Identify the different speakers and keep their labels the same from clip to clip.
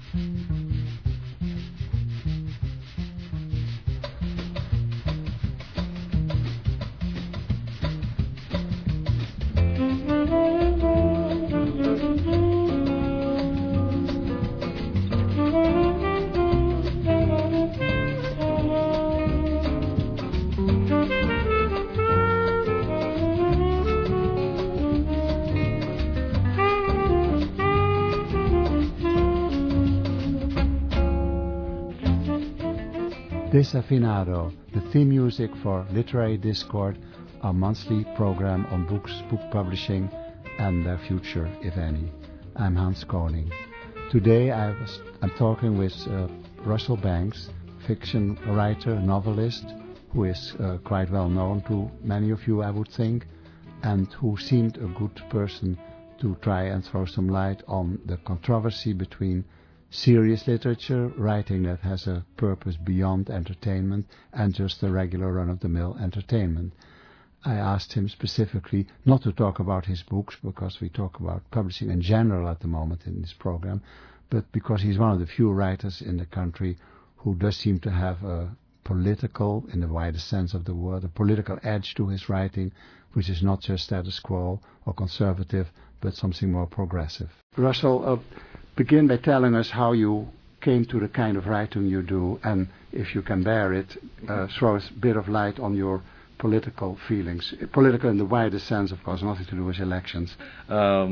Speaker 1: Desafinado, the theme music for Literary Discord, our monthly program on books, book publishing, and their future, if any. I'm Hans Koning. Today I'm talking with Russell Banks, fiction writer, novelist, who is quite well known to many of you, I would think, and who seemed a good person to try and throw some light on the controversy between serious literature, writing that has a purpose beyond entertainment, and just the regular run-of-the-mill entertainment. I asked him specifically not to talk about his books, because we talk about publishing in general at the moment in this program, but because he's one of the few writers in the country who does seem to have a political, in the widest sense of the word, a political edge to his writing, which is not just status quo or conservative, but something more progressive. Russell, begin by telling us how you came to the kind of writing you do, and if you can bear it, throw a bit of light on your political feelings. Political in the widest sense, of course, nothing to do with elections.
Speaker 2: I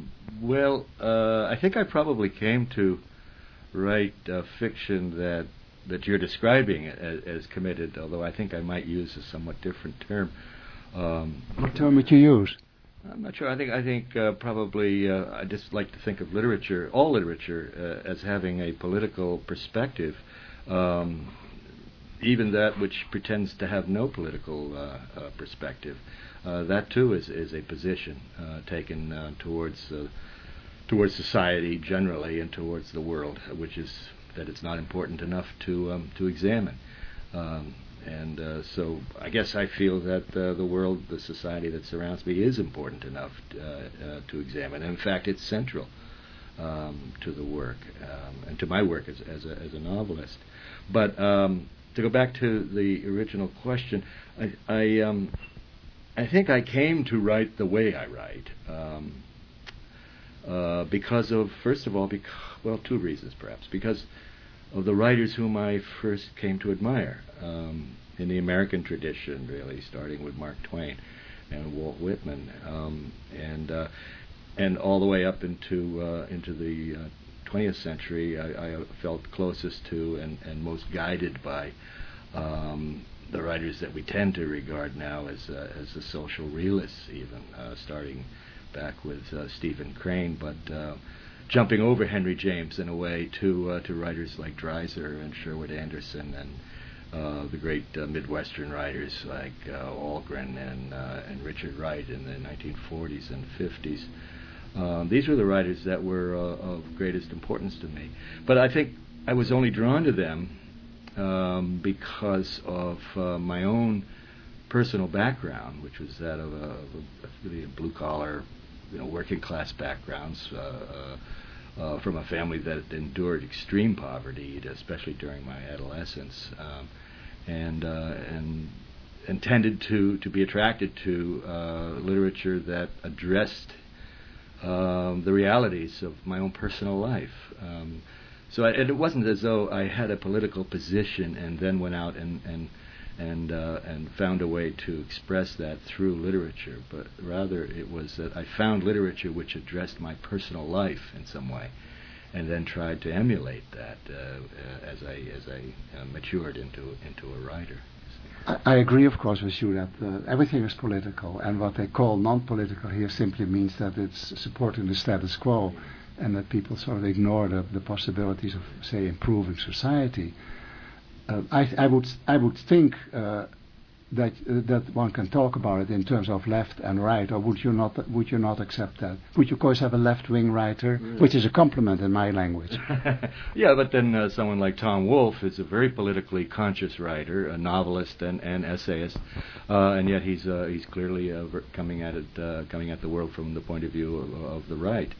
Speaker 2: think I probably came to write fiction that you're describing as committed, although I think I might use a somewhat different term.
Speaker 1: What term would you use?
Speaker 2: I'm not sure. I think probably I just like to think of literature, all literature, as having a political perspective, even that which pretends to have no political perspective. That too is a position taken towards society generally and towards the world, which is that it's not important enough to examine. So I guess I feel that the world, the society that surrounds me is important enough to examine. And in fact, it's central to the work and to my work as a novelist. But to go back to the original question, I think I came to write the way I write because of, first of all, two reasons perhaps. Because of the writers whom I first came to admire in the American tradition, really, starting with Mark Twain and Walt Whitman, and all the way up into the 20th century. I felt closest to and most guided by the writers that we tend to regard now as the social realists, even starting back with Stephen Crane, but jumping over Henry James in a way to writers like Dreiser and Sherwood Anderson and the great Midwestern writers like Algren and Richard Wright in the 1940s and 50s. These were the writers that were of greatest importance to me. But I think I was only drawn to them because of my own personal background, which was that of a really blue-collar, working-class backgrounds, from a family that endured extreme poverty, especially during my adolescence, and tended to be attracted to literature that addressed the realities of my own personal life. So it wasn't as though I had a political position and then went out and found a way to express that through literature, but rather it was that I found literature which addressed my personal life in some way, and then tried to emulate that as I matured into a writer.
Speaker 1: I agree, of course, with you that everything is political, and what they call non-political here simply means that it's supporting the status quo, and that people sort of ignore the possibilities of, say, improving society. I would think that one can talk about it in terms of left and right, or would you not accept that? Would you, of course, have a left-wing writer, which is a compliment in my language?
Speaker 2: Yeah, but then someone like Tom Wolfe is a very politically conscious writer, a novelist and essayist, and yet he's clearly coming at the world from the point of view of the right.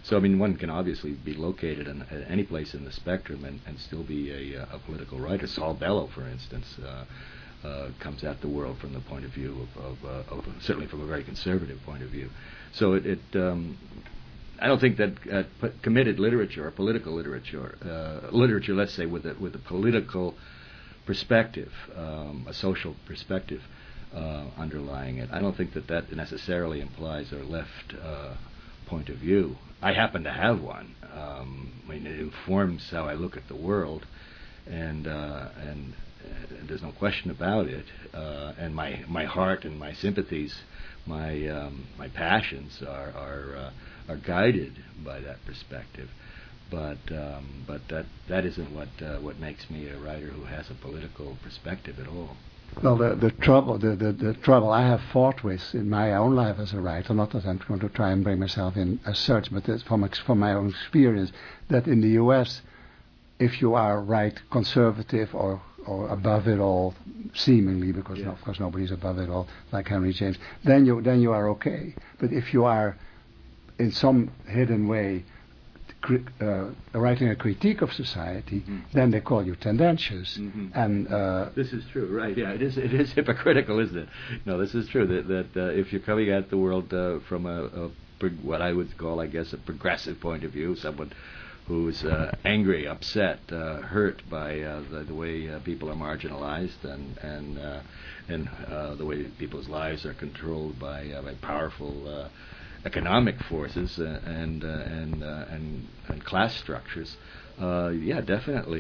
Speaker 2: So I mean, one can obviously be located at any place in the spectrum and still be a political writer. Saul Bellow, for instance, comes at the world from the point of view of certainly from a very conservative point of view. So I don't think that committed literature or political literature, let's say, with a political perspective, a social perspective underlying it, I don't think that necessarily implies a left point of view. I happen to have one. I mean, it informs how I look at the world, and there's no question about it. And my heart and my sympathies, my passions are guided by that perspective. But that isn't what makes me a writer who has a political perspective at all.
Speaker 1: Well, the trouble I have fought with in my own life as a writer, not that I'm going to try and bring myself in as such, but it's from my own experience, that in the U.S., if you are right conservative or above it all, seemingly, because of course nobody's above it all, like Henry James, then you are okay. But if you are in some hidden way writing a critique of society, then they call you tendentious. And
Speaker 2: this is true, right? Yeah, it is hypocritical, isn't it? No, this is true. That if you're coming at the world from a what I would call, I guess, a progressive point of view, someone who's angry, upset, hurt by the way people are marginalized and the way people's lives are controlled by powerful economic forces and class structures. Definitely,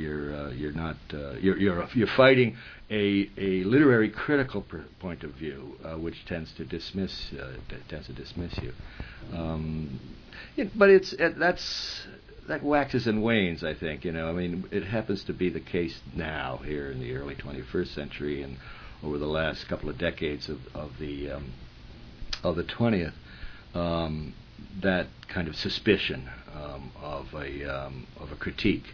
Speaker 2: you're fighting a literary critical point of view, which tends to dismiss you. But that waxes and wanes, I think. I mean, it happens to be the case now here in the early 21st century and over the last couple of decades of the 20th. That kind of suspicion of a critique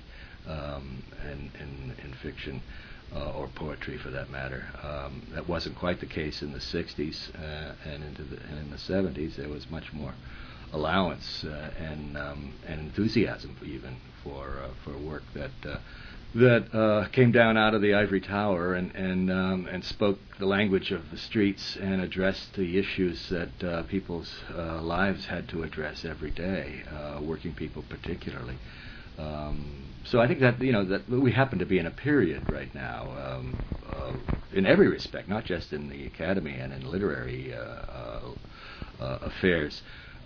Speaker 2: in fiction or poetry, for that matter, that wasn't quite the case in the 60s and in the 70s. There was much more allowance and enthusiasm even for work that came down out of the ivory tower and spoke the language of the streets and addressed the issues that people's lives had to address every day, working people particularly. So I think that that we happen to be in a period right now, in every respect, not just in the academy and in literary affairs,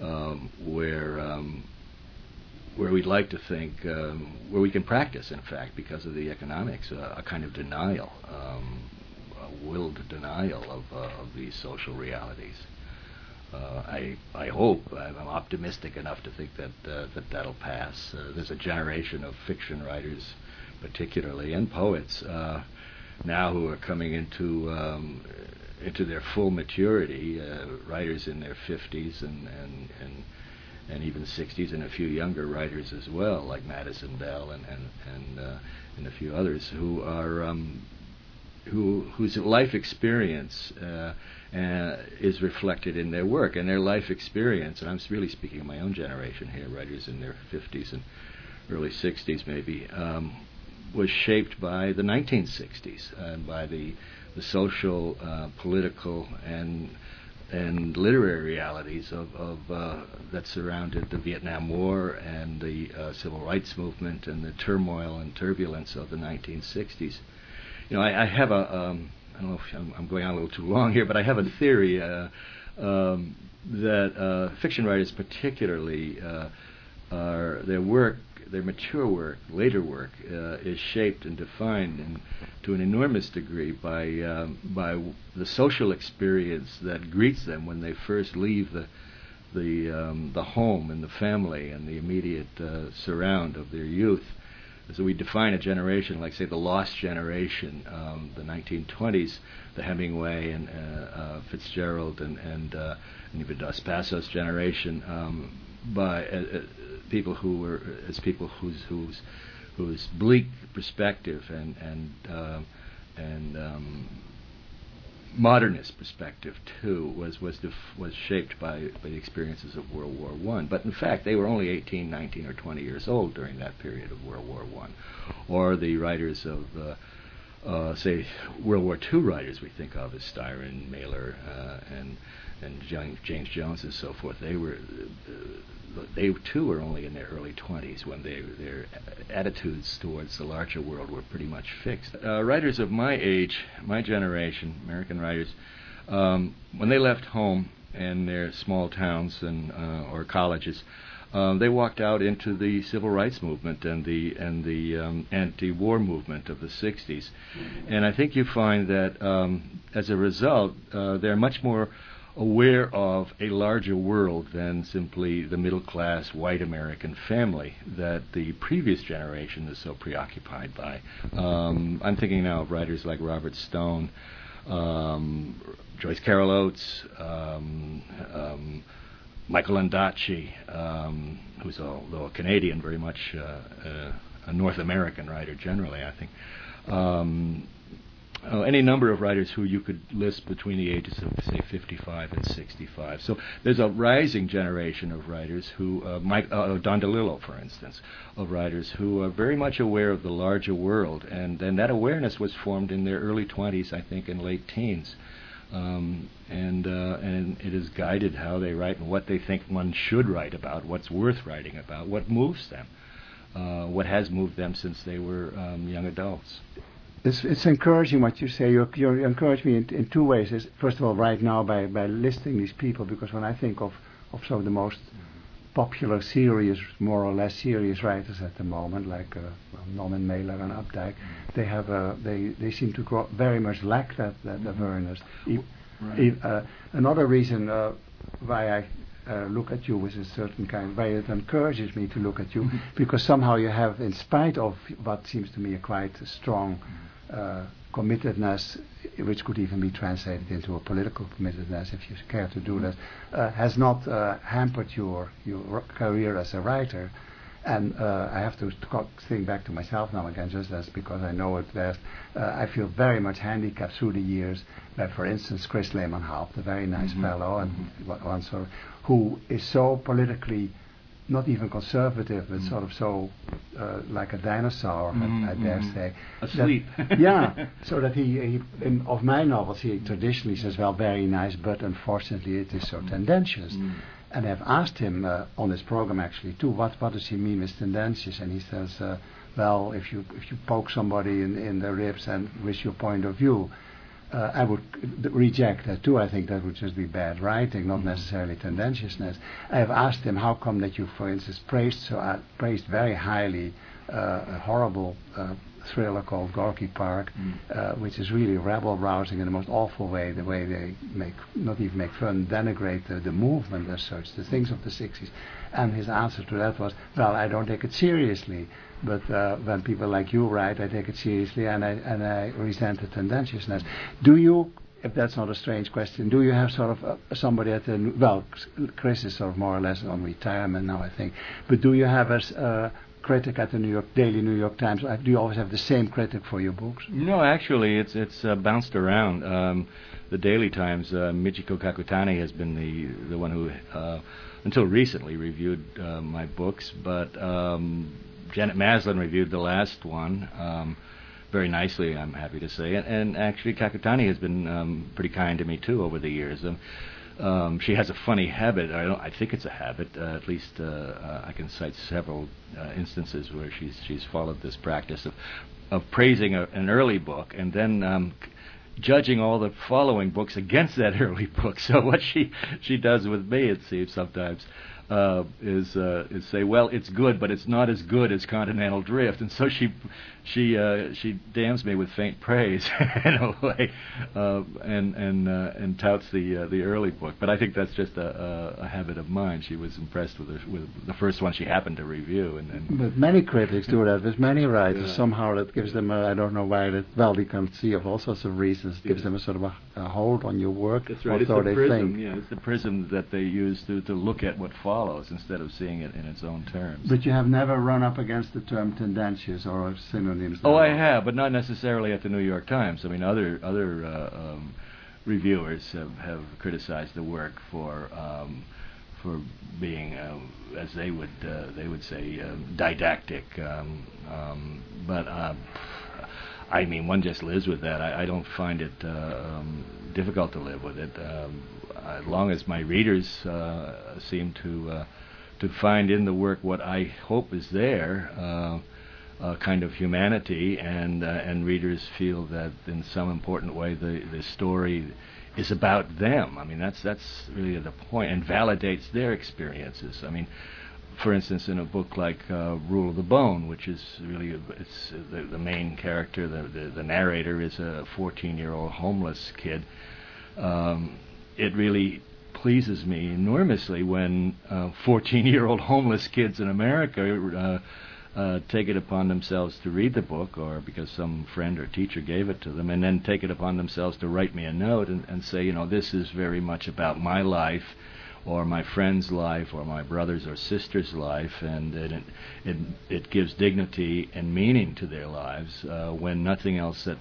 Speaker 2: where we'd like to think, where we can practice, in fact, because of the economics, a kind of denial, a willed denial of these social realities. I hope, I'm optimistic enough to think that'll pass. There's a generation of fiction writers, particularly, and poets, now who are coming into their full maturity, writers in their 50s and even 60s, and a few younger writers as well, like Madison Bell and a few others who are whose life experience is reflected in their work, and their life experience. And I'm really speaking of my own generation here, writers in their 50s and early 60s, maybe, was shaped by the 1960s and by the social, political, and literary realities of that surrounded the Vietnam War and the Civil Rights Movement and the turmoil and turbulence of the 1960s. I have I don't know if I'm going on a little too long here, but I have a theory that fiction writers particularly their mature work, later work, is shaped and defined to an enormous degree by the social experience that greets them when they first leave the home and the family and the immediate surround of their youth. So we define a generation like, say, the Lost Generation, the 1920s, the Hemingway and Fitzgerald and even Dos Passos generation, by people who were people whose bleak perspective and modernist perspective too was shaped by the experiences of World War I. But in fact, they were only 18, 19, or 20 years old during that period of World War I. Or the writers of say World War II writers we think of as Styron, Mailer, and James Jones and so forth. They too were only in their early 20s when their attitudes towards the larger world were pretty much fixed. Writers of my age, my generation, American writers, when they left home in their small towns and or colleges, they walked out into the civil rights movement and the anti-war movement of the 60s. And I think you find that as a result, they're much more aware of a larger world than simply the middle-class white American family that the previous generation is so preoccupied by. I'm thinking now of writers like Robert Stone, Joyce Carol Oates, Michael Ondaatje, who's although a Canadian, very much a North American writer generally, I think. Any number of writers who you could list between the ages of, say, 55 and 65. So there's a rising generation of writers who, Don DeLillo, for instance, of writers who are very much aware of the larger world, and that awareness was formed in their early 20s, I think, and late teens. And it has guided how they write and what they think one should write about, what's worth writing about, what moves them, what has moved them since they were young adults.
Speaker 1: It's encouraging what you say. You encourage me in two ways. First of all, right now by listing these people, because when I think of some of the most popular, serious, more or less serious writers at the moment, like Norman Mailer and Updike, they seem to very much lack that awareness. Another reason why I look at you with a certain kind, why it encourages me to look at you, because somehow you have, in spite of what seems to me a quite strong committedness, which could even be translated into a political committedness, if you care to do that, has not hampered your career as a writer. And I have to think back to myself now again, just as because I know it best. I feel very much handicapped through the years by, for instance, Chris Lehman-Haupt, a very nice fellow, and one sort of, who is so politically not even conservative, but sort of so like a dinosaur, I dare say.
Speaker 2: Asleep.
Speaker 1: So that he of my novels, he traditionally says, well, very nice, but unfortunately it is so tendentious. And I've asked him on this program actually too, what does he mean with tendentious? And he says, well, if you poke somebody in the ribs and with your point of view, I would reject that too. I think that would just be bad writing, not necessarily tendentiousness. I have asked him, how come that you, for instance, praised very highly a horrible thriller called Gorky Park, which is really rabble-rousing in the most awful way, the way they not even make fun, denigrate the movement as such, the things of the 60s. And his answer to that was, well, I don't take it seriously, but when people like you write, I take it seriously, and I resent the tendentiousness. Do you, if that's not a strange question, do you have sort of somebody at the, well, Chris is sort of more or less on retirement now, I think, but do you have a critic at the Daily New York Times? Do you always have the same critic for your books?
Speaker 2: No, actually, it's bounced around. The Daily Times, Michiko Kakutani has been the one who, until recently, reviewed my books, but Janet Maslin reviewed the last one very nicely, I'm happy to say, and actually Kakutani has been pretty kind to me too over the years. She has a funny habit. I think it's a habit. At least I can cite several instances where she's followed this practice of praising an early book and then judging all the following books against that early book. So what she does with me, it seems sometimes, is say, well, it's good, but it's not as good as Continental Drift, and so she damns me with faint praise in a way, and touts the early book. But I think that's just a habit of mine. She was impressed with the first one she happened to review,
Speaker 1: But many critics do that with many writers. Somehow that gives them I don't know why that. Well, they can see of all sorts of reasons. It gives them a sort of a hold on your work.
Speaker 2: That's right. It's the prism. Yeah, it's the prism that they use to look at what follows instead of seeing it in its own terms.
Speaker 1: But you have never run up against the term tendentious or synonyms.
Speaker 2: Oh, I have, but not necessarily at the New York Times. I mean, other reviewers have criticized the work for being, as they would say, didactic. But I mean, one just lives with that. I don't find it difficult to live with it, as long as my readers seem to find in the work what I hope is there, a kind of humanity, and readers feel that in some important way the story is about them. I mean, that's really the point, and validates their experiences. I mean, for instance, in a book like Rule of the Bone, which is really it's the main character, the narrator is a 14-year-old homeless kid. It really pleases me enormously when 14-year-old homeless kids in America take it upon themselves to read the book, or because some friend or teacher gave it to them, and then take it upon themselves to write me a note and say, you know, this is very much about my life, or my friend's life, or my brother's or sister's life, and it gives dignity and meaning to their lives when nothing else that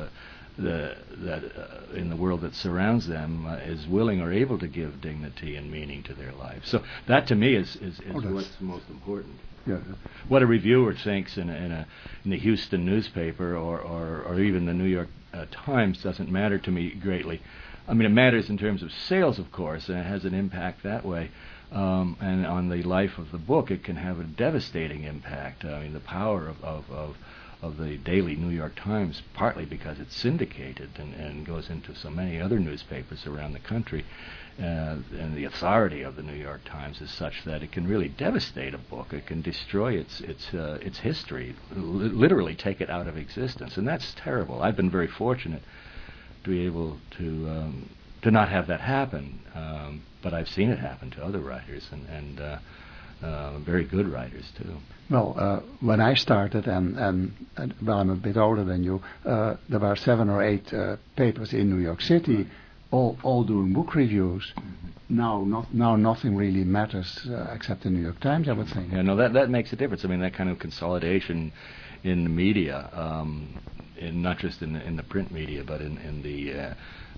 Speaker 2: in the world that surrounds them is willing or able to give dignity and meaning to their lives. So that to me is what's most important.
Speaker 1: Yeah.
Speaker 2: What a reviewer thinks in the Houston newspaper or even the New York Times doesn't matter to me greatly. I mean, it matters in terms of sales, of course, and it has an impact that way. And on the life of the book, it can have a devastating impact. I mean, the power of the daily New York Times, partly because it's syndicated and goes into so many other newspapers around the country, and the authority of the New York Times is such that it can really devastate a book. It can destroy its history, literally take it out of existence, and that's terrible. I've been very fortunate to be able to not have that happen, but I've seen it happen to other writers, and very good writers too.
Speaker 1: Well, when I started, and well, I'm a bit older than you, there were 7 or 8 papers in New York City, all doing book reviews. Now nothing really matters except the New York Times, I would think.
Speaker 2: Yeah, no, that makes a difference. I mean, that kind of consolidation in the media, in not just in the print media, but in the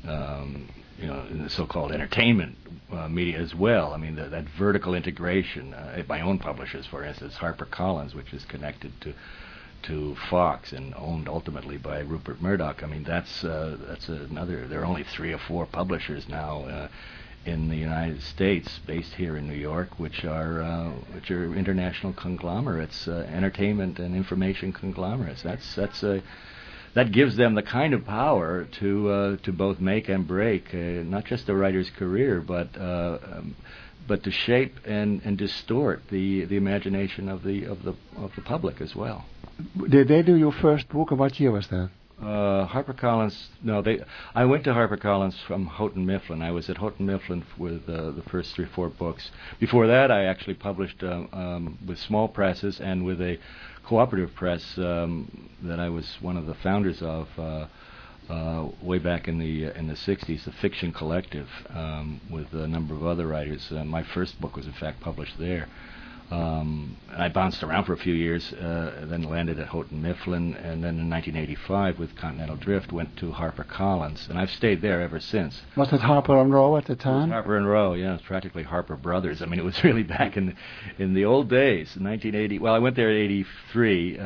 Speaker 2: in the so-called entertainment media as well. I mean, that vertical integration. My own publishers, for instance, HarperCollins, which is connected to Fox and owned ultimately by Rupert Murdoch. I mean, that's another. There are only 3 or 4 publishers now in the United States, based here in New York, which are international conglomerates, entertainment and information conglomerates. That gives them the kind of power to both make and break not just a writer's career, but to shape and distort the imagination of the public as well.
Speaker 1: Did they do your first book, or what year was that?
Speaker 2: HarperCollins. No, I went to HarperCollins from Houghton Mifflin. I was at Houghton Mifflin with the first 3 or 4 books. Before that, I actually published with small presses and with a cooperative press that I was one of the founders of way back in the 60s, the Fiction Collective, with a number of other writers. My first book was in fact published there. I bounced around for a few years, then landed at Houghton Mifflin, and then in 1985 with Continental Drift went to HarperCollins, and I've stayed there ever since.
Speaker 1: Was it Harper and Row at the time?
Speaker 2: Harper and Row, yeah, it's practically Harper Brothers. I mean, it was really back in the old days, 1980. Well, I went there in '83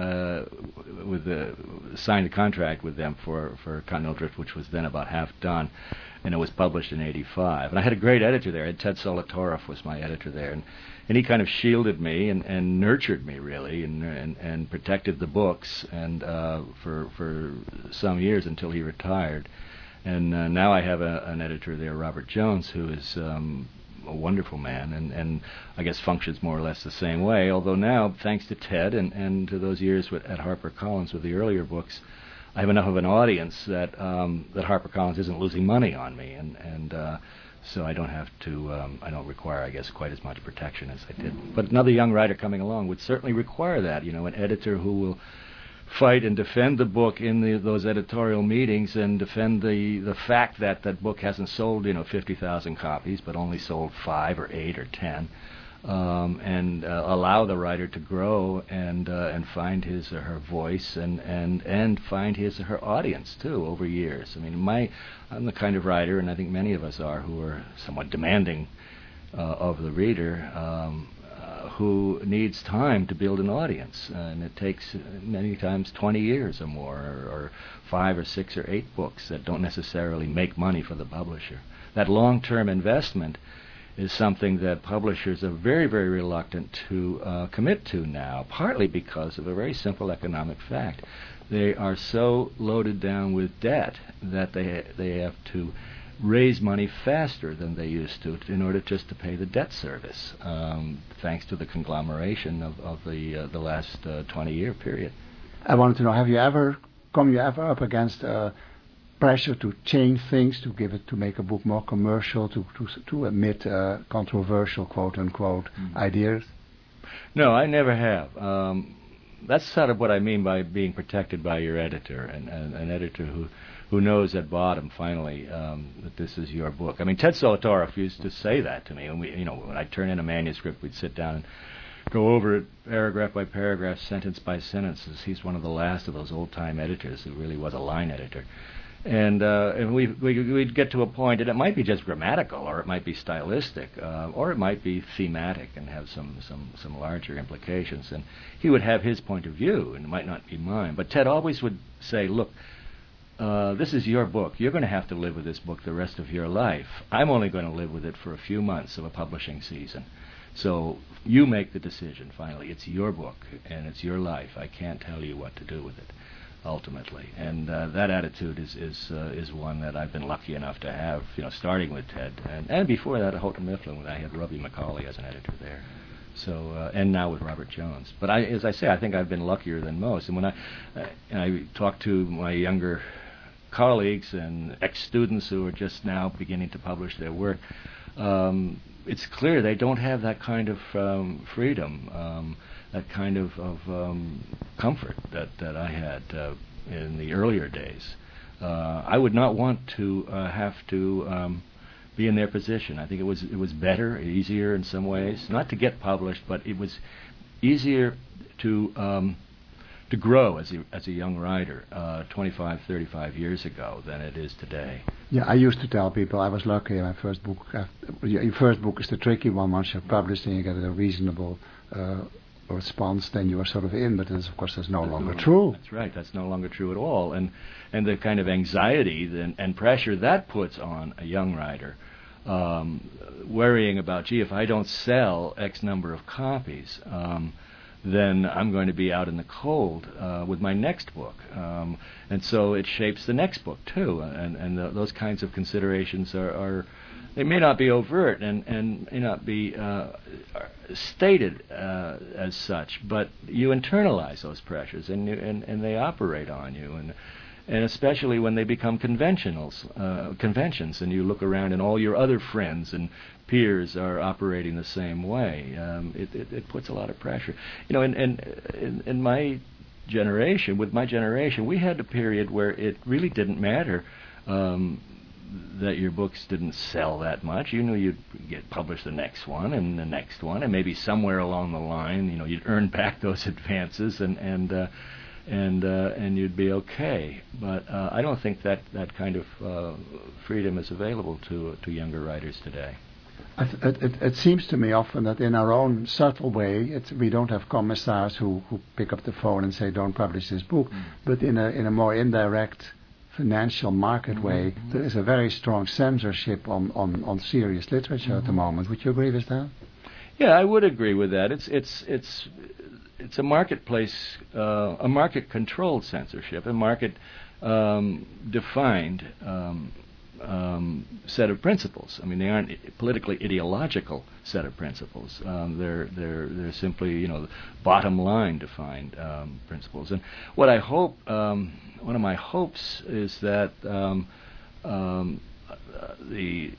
Speaker 2: signed a contract with them for Continental Drift, which was then about half done, and it was published in '85. And I had a great editor there. Ted Solotoroff was my editor there, and he kind of shielded me and nurtured me really, and protected the books and for some years until he retired. And now I have an editor there, Robert Jones, who is a wonderful man and I guess functions more or less the same way. Although now, thanks to Ted and to those years at HarperCollins with the earlier books, I have enough of an audience that HarperCollins isn't losing money on me, and so I don't have to. I don't require, I guess, quite as much protection as I did. But another young writer coming along would certainly require that. You know, an editor who will fight and defend the book in those editorial meetings and defend the fact that that book hasn't sold 50,000 copies, but only sold 5 or 8 or 10. and allow the writer to grow and find his or her voice and find his or her audience too over years. I mean, I'm the kind of writer, and I think many of us are, who are somewhat demanding of the reader, who needs time to build an audience, and it takes many times 20 years or more, or 5 or 6 or 8 books that don't necessarily make money for the publisher. That long-term investment is something that publishers are very, very reluctant to commit to now, partly because of a very simple economic fact. They are so loaded down with debt that they have to raise money faster than they used to in order just to pay the debt service, thanks to the conglomeration of the last 20-year period.
Speaker 1: I wanted to know, have you ever up against pressure to change things, to make a book more commercial, to admit controversial, quote unquote, ideas? No,
Speaker 2: I never have. That's sort of what I mean by being protected by your editor, and an editor who knows at bottom finally that this is your book. I mean, Ted Zolotaroff used to say that to me. When I turn in a manuscript, we'd sit down and go over it paragraph by paragraph, sentence by sentence. He's one of the last of those old-time editors who really was a line editor. And we'd get to a point, and it might be just grammatical, or it might be stylistic, or it might be thematic and have some larger implications. And he would have his point of view, and it might not be mine. But Ted always would say, look, this is your book. You're going to have to live with this book the rest of your life. I'm only going to live with it for a few months of a publishing season. So you make the decision, finally. It's your book, and it's your life. I can't tell you what to do with it, ultimately. And that attitude is one that I've been lucky enough to have, starting with Ted. And before that, at Houghton Mifflin, when I had Robbie McCauley as an editor there. So, and now with Robert Jones. But as I say, I think I've been luckier than most. And when I talk to my younger colleagues and ex-students who are just now beginning to publish their work, it's clear they don't have that kind of freedom, that kind of comfort that I had in the earlier days. I would not want to have to be in their position. I think it was better, easier in some ways, not to get published, but it was easier to grow as a young writer 25, 35 years ago than it is today.
Speaker 1: Yeah, I used to tell people I was lucky. My first book, your first book is the tricky one. Once you're published and you get a reasonable response, then you are sort of in. But of course, that's no longer true.
Speaker 2: That's right. That's no longer true at all. And the kind of anxiety and pressure that puts on a young writer, worrying about, gee, if I don't sell X number of copies, then I'm going to be out in the cold with my next book. And so it shapes the next book, too. And those kinds of considerations are they may not be overt and may not be stated as such, but you internalize those pressures and they operate on you. And especially when they become conventions, and you look around and all your other friends and peers are operating the same way, it puts a lot of pressure. In my generation, with my generation, we had a period where it really didn't matter that your books didn't sell that much. You knew you'd get published the next one and the next one, and maybe somewhere along the line, you'd earn back those advances and you'd be okay. But I don't think that kind of freedom is available to younger writers today.
Speaker 1: It seems to me often that in our own subtle way, we don't have commissars who pick up the phone and say, don't publish this book. But in a more indirect financial market way, there is a very strong censorship on serious literature at the moment. Would you agree with that?
Speaker 2: Yeah, I would agree with that. It's a marketplace, a market-controlled censorship, a market-defined set of principles. I mean, they aren't politically ideological set of principles. They're simply, bottom-line defined principles. And what I hope, one of my hopes is that the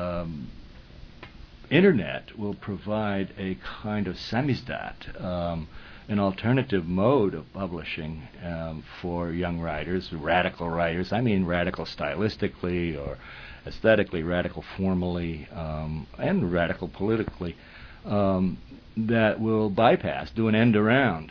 Speaker 2: Internet will provide a kind of samizdat, an alternative mode of publishing for young writers, radical writers. I mean radical stylistically or aesthetically, radical formally, and radical politically, that will bypass, do an end around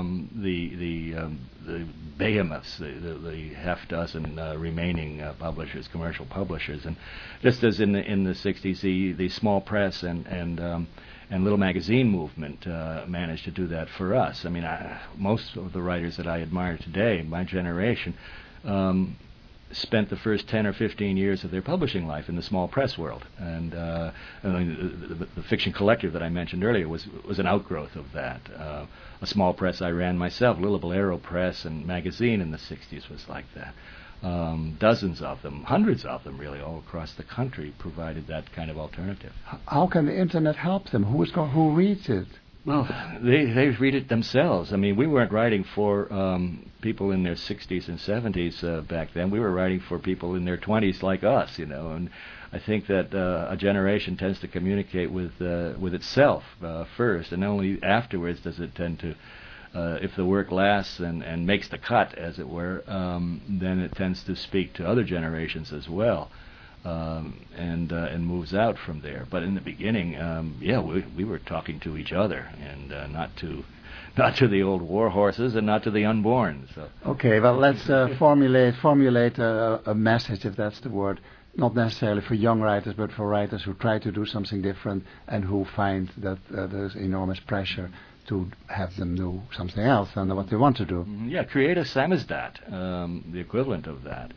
Speaker 2: the behemoths, the half dozen remaining publishers, commercial publishers, and just as in the 60s, the small press and little magazine movement managed to do that for us. I mean, most of the writers that I admire today, my generation, spent the first 10 or 15 years of their publishing life in the small press world, and the Fiction Collective that I mentioned earlier was an outgrowth of that. A small press I ran myself, Little Bolero Press and Magazine in the 60s was like that. Dozens of them, hundreds of them really, all across the country provided that kind of alternative.
Speaker 1: How can the internet help them? Who reads it?
Speaker 2: Well, they read it themselves. I mean, we weren't writing for people in their 60s and 70s back then. We were writing for people in their 20s like us, you know. And I think that a generation tends to communicate with itself first, and only afterwards does it tend to, if the work lasts and makes the cut, as it were, then it tends to speak to other generations as well. And moves out from there. But in the beginning, we were talking to each other, and not to the old war horses, and not to the unborn. So.
Speaker 1: Okay, well, let's formulate a message, if that's the word, not necessarily for young writers, but for writers who try to do something different and who find that there's enormous pressure to have them do something else than what they want to do.
Speaker 2: Yeah, create a samizdat, the equivalent of that.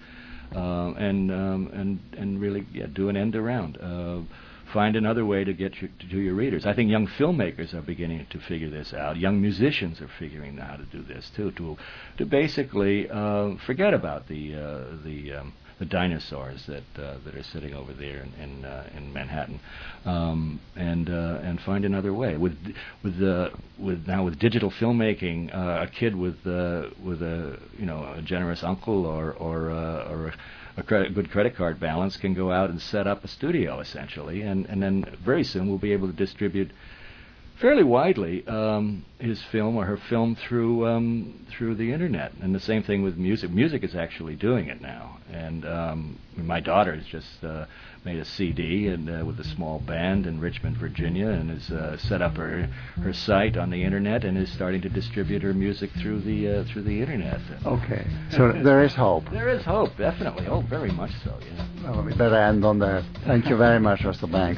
Speaker 2: And really do an end around. Find another way to get to your readers. I think young filmmakers are beginning to figure this out. Young musicians are figuring out how to do this too. To basically forget about the dinosaurs that are sitting over there in Manhattan, and find another way. With digital filmmaking, a kid with a generous uncle or a good credit card balance can go out and set up a studio essentially, and then very soon we'll be able to distribute fairly widely his film or her film through the internet. And the same thing with music. Music is actually doing it now. And my daughter has just made a CD and with a small band in Richmond, Virginia, and has set up her site on the internet and is starting to distribute her music through the internet.
Speaker 1: Okay, so there is hope.
Speaker 2: There is hope, definitely. Oh, very much so. Yeah.
Speaker 1: Well, we better end on that. Thank you very much, Russell Banks.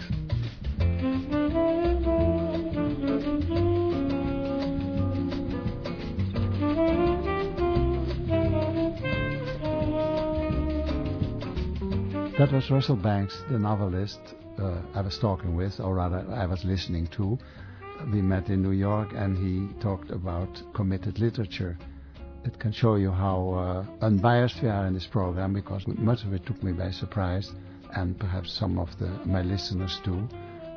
Speaker 1: That was Russell Banks, the novelist I was talking with, or rather I was listening to. We met in New York and he talked about committed literature. It can show you how unbiased we are in this program, because much of it took me by surprise, and perhaps some of my listeners too.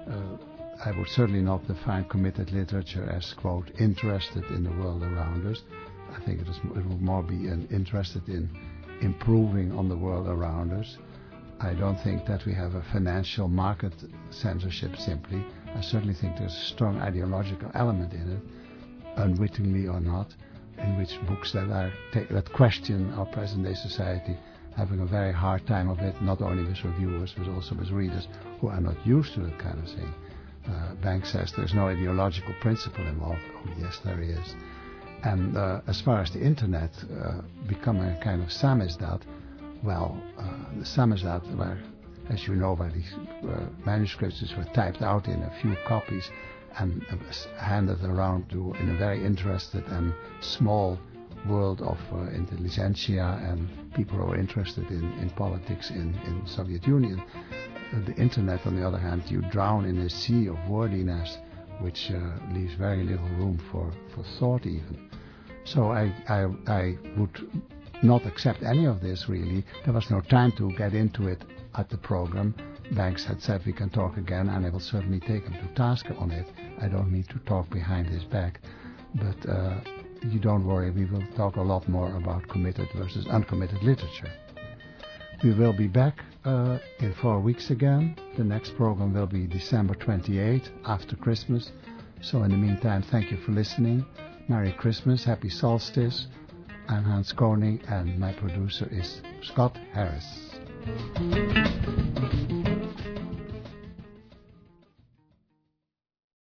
Speaker 1: I would certainly not define committed literature as, quote, interested in the world around us. I think it would more be interested in improving on the world around us. I don't think that we have a financial market censorship simply. I certainly think there's a strong ideological element in it, unwittingly or not, in which books that question our present-day society having a very hard time of it, not only with reviewers but also with readers who are not used to that kind of thing. Banks says there's no ideological principle involved. Oh yes, there is. And as far as the internet becoming a kind of samizdat, well, the samizdat were, as you know, by these manuscripts which were typed out in a few copies and handed around in a very interested and small world of intelligentsia and people who are interested in politics in Soviet Union. The internet, on the other hand, you drown in a sea of wordiness which leaves very little room for thought even. So I would not accept any of this really. There was no time to get into it at the program. Banks had said we can talk again, and I will certainly take him to task on it. I don't need to talk behind his back. But you don't worry, we will talk a lot more about committed versus uncommitted literature. We will be back in 4 weeks again. The next program will be December 28, after Christmas. So in the meantime, thank you for listening. Merry Christmas, Happy Solstice. I'm Hans Koning, and my producer is Scott Harris.